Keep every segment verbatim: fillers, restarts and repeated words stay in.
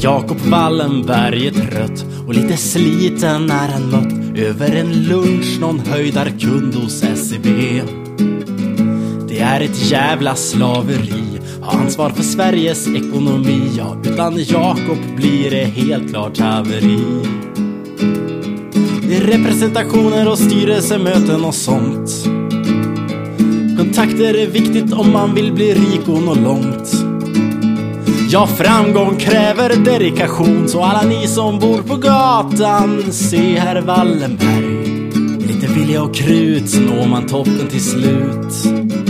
Jakob Wallenberg är trött och lite sliten när han mött över en lunch någon höjdarkund hos S E B. Det är ett jävla slaveri, ha ansvar för Sveriges ekonomi. Ja, utan Jakob blir det helt klart haveri. Det är representationer och styrelsemöten och sånt. Kontakter är viktigt om man vill bli rik och nå långt. Ja, framgång kräver dedikation, så alla ni som bor på gatan, se herr Wallenberg. Lite vilja och krut når man toppen till slut.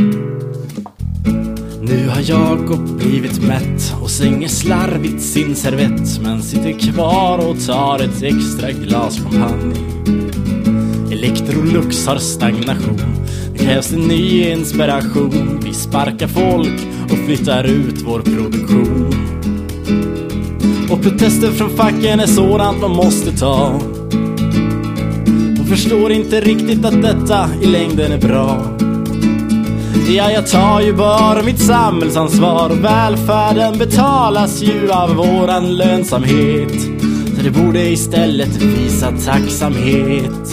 Nu har Jakob blivit mätt och slänger slarvigt sin servett, men sitter kvar och tar ett extra glas champagne. Electrolux har stagnation, det krävs en ny inspiration. Vi sparkar folk och flyttar ut vår produktion. Och protester från facken är sådant man måste ta. De förstår inte riktigt att detta i längden är bra. Ja, jag tar ju bara mitt samhällsansvar. Välfärden betalas ju av våran lönsamhet, så det borde istället visa tacksamhet.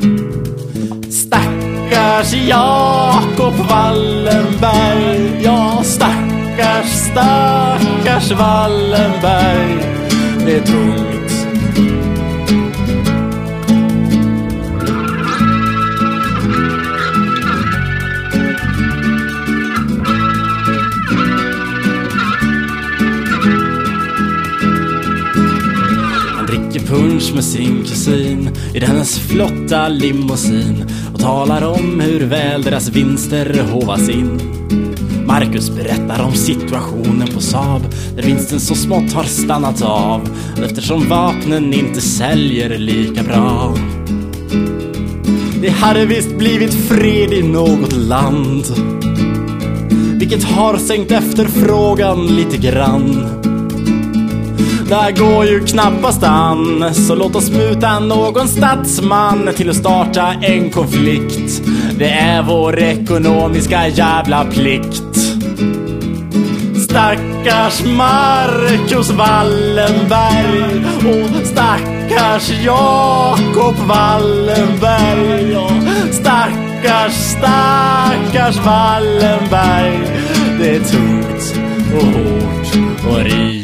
Stackars Jakob Wallenberg, ja stackars, stackars Wallenberg. Det är tungt. Punch med sin kusin i hennes flotta limousin och talar om hur väl deras vinster hovas in. Marcus berättar om situationen på Saab, där vinsten så smått har stannat av eftersom vapnen inte säljer lika bra. Det hade visst blivit fred i något land, vilket har sänkt efterfrågan lite grann. Där går ju knappast an, så låt oss muta någon statsman till att starta en konflikt. Det är vår ekonomiska jävla plikt. Stackars Marcus Wallenberg och stackars Jakob Wallenberg och stackars, stackars Wallenberg. Det är tungt och hårt och rikt.